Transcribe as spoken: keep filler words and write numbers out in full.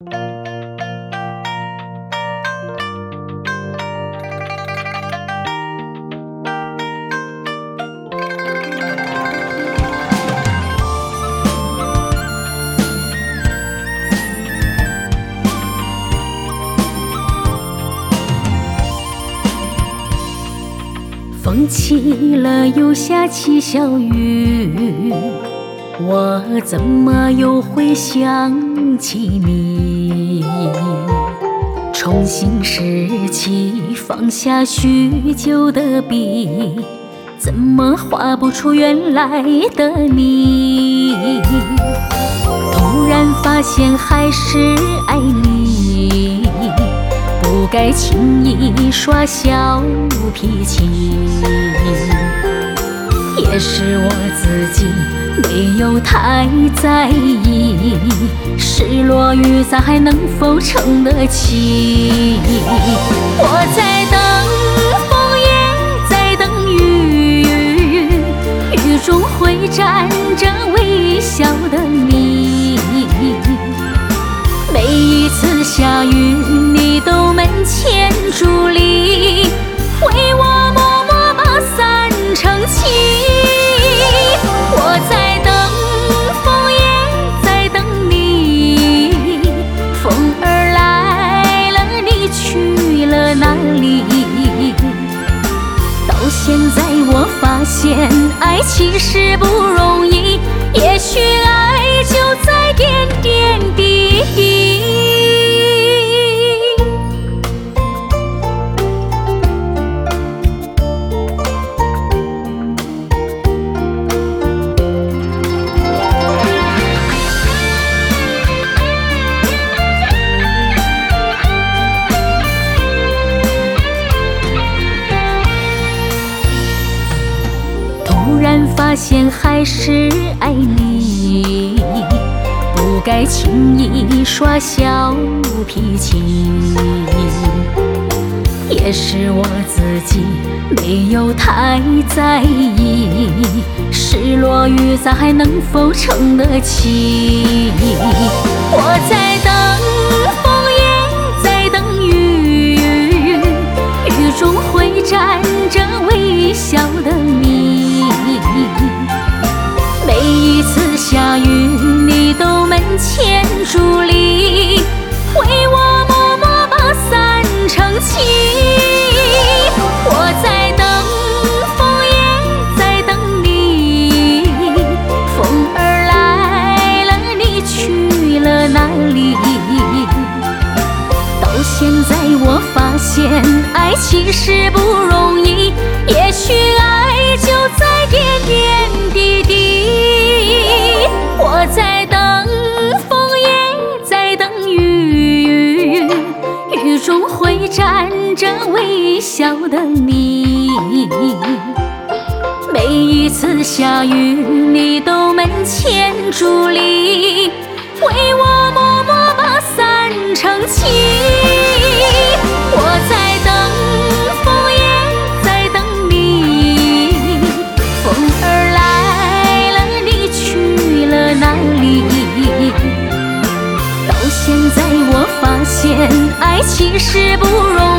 风起了又下起小雨，我怎么又会想起你？重新拾起放下许久的笔，怎么画不出原来的你？突然发现还是爱你，不该轻易耍小脾气，也是我自己没有太在意，失落与咱还能否撑得起？我在等风也在等雨，雨中会站着微笑的你，每一次下雨你都门前伫立，为我默默把伞撑起。我在等风也在等你，风儿来了你去了哪里？到现在我发现爱其实不容易，也许爱就在点点滴滴。突然发现还是爱你，不该轻易耍小脾气，也是我自己没有太在意，失落与咱还能否撑得起？我在等风也在等雨，雨中会站着微笑的你，每一次下雨你都门前伫立，为我默默把伞撑起。我在等风也在等你，风儿来了你去了哪里？到现在我发现爱其实不容易，也许爱就在点点滴滴。我在等风也在等雨，雨中会站着微笑的你，每一次下雨你都门前伫立，为我默默把伞撑起。我在等风也在等你，风儿来了你去了哪里？到现在我发现爱其实不容易。